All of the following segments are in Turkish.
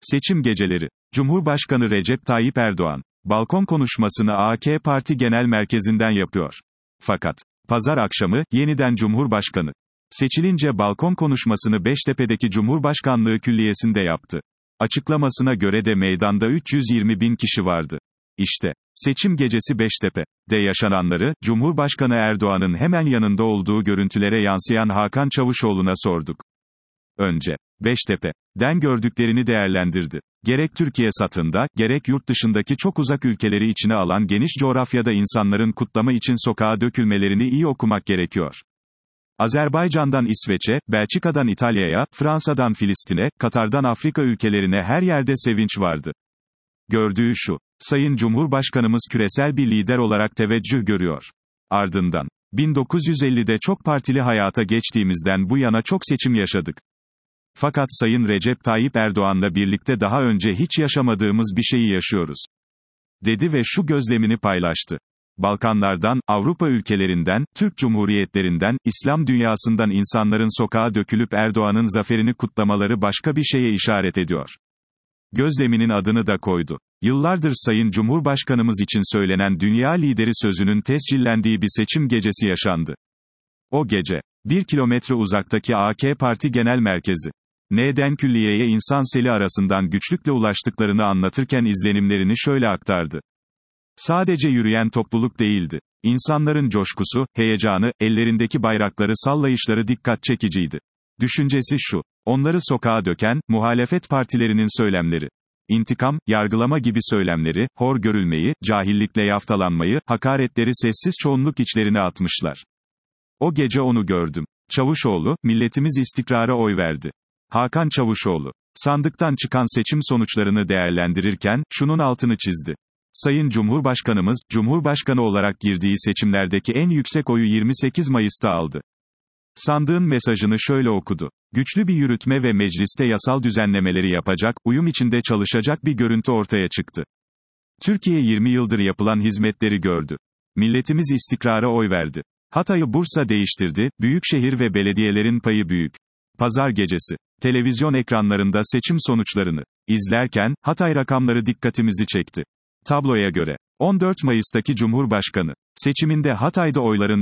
Seçim geceleri. Cumhurbaşkanı Recep Tayyip Erdoğan, balkon konuşmasını AK Parti Genel Merkezi'nden yapıyor. Fakat, pazar akşamı, yeniden Cumhurbaşkanı seçilince balkon konuşmasını Beştepe'deki Cumhurbaşkanlığı Külliyesi'nde yaptı. Açıklamasına göre de meydanda 320 bin kişi vardı. İşte, seçim gecesi Beştepe'de yaşananları, Cumhurbaşkanı Erdoğan'ın hemen yanında olduğu görüntülere yansıyan Hakan Çavuşoğlu'na sorduk. Önce, Beştepe'den gördüklerini değerlendirdi. Gerek Türkiye satında, gerek yurt dışındaki çok uzak ülkeleri içine alan geniş coğrafyada insanların kutlama için sokağa dökülmelerini iyi okumak gerekiyor. Azerbaycan'dan İsveç'e, Belçika'dan İtalya'ya, Fransa'dan Filistin'e, Katar'dan Afrika ülkelerine her yerde sevinç vardı. Gördüğü şu: Sayın Cumhurbaşkanımız küresel bir lider olarak teveccüh görüyor. Ardından, 1950'de çok partili hayata geçtiğimizden bu yana çok seçim yaşadık. Fakat Sayın Recep Tayyip Erdoğan'la birlikte daha önce hiç yaşamadığımız bir şeyi yaşıyoruz, dedi ve şu gözlemini paylaştı. Balkanlardan, Avrupa ülkelerinden, Türk Cumhuriyetlerinden, İslam dünyasından insanların sokağa dökülüp Erdoğan'ın zaferini kutlamaları başka bir şeye işaret ediyor. Gözleminin adını da koydu. Yıllardır Sayın Cumhurbaşkanımız için söylenen dünya lideri sözünün tescillendiği bir seçim gecesi yaşandı. O gece, 1 kilometre uzaktaki AK Parti Genel Merkezi N'den külliyeye insan seli arasından güçlükle ulaştıklarını anlatırken izlenimlerini şöyle aktardı. Sadece yürüyen topluluk değildi. İnsanların coşkusu, heyecanı, ellerindeki bayrakları sallayışları dikkat çekiciydi. Düşüncesi şu: onları sokağa döken, muhalefet partilerinin söylemleri. İntikam, yargılama gibi söylemleri, hor görülmeyi, cahillikle yaftalanmayı, hakaretleri sessiz çoğunluk içlerine atmışlar. O gece onu gördüm. Çavuşoğlu, milletimiz istikrara oy verdi. Hakan Çavuşoğlu, sandıktan çıkan seçim sonuçlarını değerlendirirken, şunun altını çizdi. Sayın Cumhurbaşkanımız, Cumhurbaşkanı olarak girdiği seçimlerdeki en yüksek oyu 28 Mayıs'ta aldı. Sandığın mesajını şöyle okudu. Güçlü bir yürütme ve mecliste yasal düzenlemeleri yapacak, uyum içinde çalışacak bir görüntü ortaya çıktı. Türkiye 20 yıldır yapılan hizmetleri gördü. Milletimiz istikrara oy verdi. Hatay'ı Bursa değiştirdi, büyükşehir ve belediyelerin payı büyük. Pazar gecesi, televizyon ekranlarında seçim sonuçlarını izlerken, Hatay rakamları dikkatimizi çekti. Tabloya göre, 14 Mayıs'taki Cumhurbaşkanı seçiminde Hatay'da oyların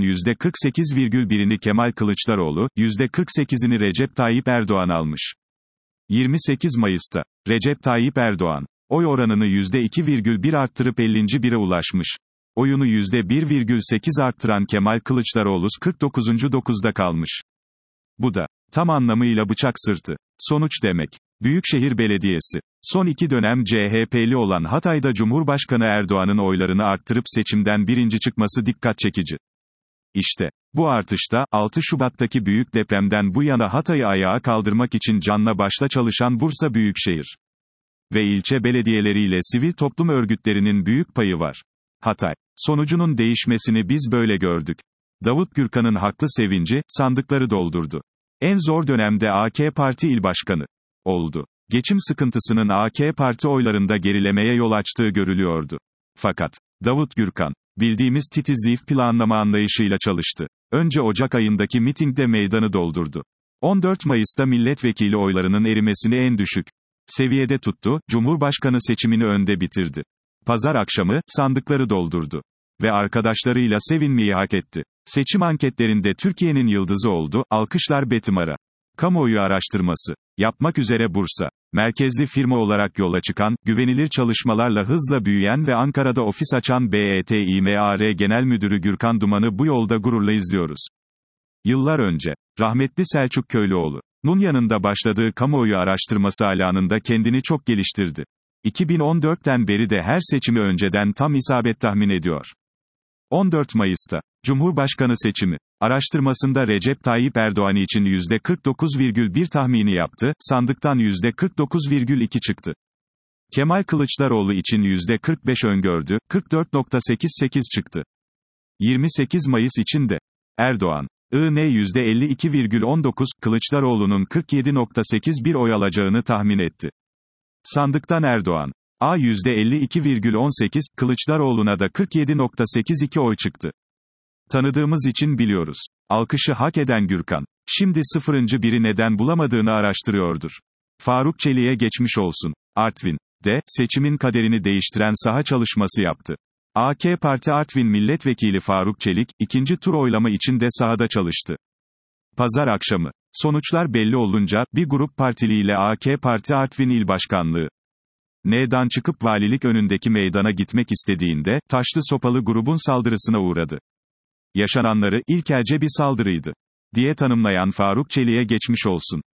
%48,1'ini Kemal Kılıçdaroğlu, %48'ini Recep Tayyip Erdoğan almış. 28 Mayıs'ta, Recep Tayyip Erdoğan, oy oranını %2,1 arttırıp 51'e ulaşmış. Oyunu %1,8 arttıran Kemal Kılıçdaroğlu 49.9'da kalmış. Bu da, tam anlamıyla bıçak sırtı sonuç demek. Büyükşehir Belediyesi, son 2 dönem CHP'li olan Hatay'da Cumhurbaşkanı Erdoğan'ın oylarını arttırıp seçimden birinci çıkması dikkat çekici. İşte, bu artışta, 6 Şubat'taki büyük depremden bu yana Hatay'ı ayağa kaldırmak için canla başla çalışan Bursa Büyükşehir ve ilçe belediyeleriyle sivil toplum örgütlerinin büyük payı var. Hatay sonucunun değişmesini biz böyle gördük. Davut Gürkan'ın haklı sevinci, sandıkları doldurdu. En zor dönemde AK Parti il başkanı oldu. Geçim sıkıntısının AK Parti oylarında gerilemeye yol açtığı görülüyordu. Fakat, Davut Gürkan, bildiğimiz titizliği planlama anlayışıyla çalıştı. Önce Ocak ayındaki mitingde meydanı doldurdu. 14 Mayıs'ta milletvekili oylarının erimesini en düşük seviyede tuttu, Cumhurbaşkanı seçimini önde bitirdi. Pazar akşamı, sandıkları doldurdu. Ve arkadaşlarıyla sevinmeyi hak etti. Seçim anketlerinde Türkiye'nin yıldızı oldu, alkışlar Betimara. Kamuoyu araştırması yapmak üzere Bursa merkezli firma olarak yola çıkan, güvenilir çalışmalarla hızla büyüyen ve Ankara'da ofis açan BETİMAR Genel Müdürü Gürkan Duman'ı bu yolda gururla izliyoruz. Yıllar önce, rahmetli Selçuk Köylüoğlu'nun yanında başladığı kamuoyu araştırması alanında kendini çok geliştirdi. 2014'ten beri de her seçimi önceden tam isabet tahmin ediyor. 14 Mayıs'ta, Cumhurbaşkanı seçimi araştırmasında Recep Tayyip Erdoğan için %49,1 tahmini yaptı, sandıktan %49,2 çıktı. Kemal Kılıçdaroğlu için %45 öngördü, 44,88 çıktı. 28 Mayıs için de, Erdoğan, %52,19, Kılıçdaroğlu'nun 47,81 oy alacağını tahmin etti. Sandıktan Erdoğan, %52,18, Kılıçdaroğlu'na da 47,82 oy çıktı. Tanıdığımız için biliyoruz. Alkışı hak eden Gürkan, şimdi sıfırıncı biri neden bulamadığını araştırıyordur. Faruk Çelik'e geçmiş olsun. Artvin'de, seçimin kaderini değiştiren saha çalışması yaptı. AK Parti Artvin Milletvekili Faruk Çelik, ikinci tur oylama için de sahada çalıştı. Pazar akşamı. Sonuçlar belli olunca, bir grup partiliyle AK Parti Artvin İl Başkanlığı N'dan çıkıp valilik önündeki meydana gitmek istediğinde, taşlı sopalı grubun saldırısına uğradı. Yaşananları, ilkelce bir saldırıydı diye tanımlayan Faruk Çelik'e geçmiş olsun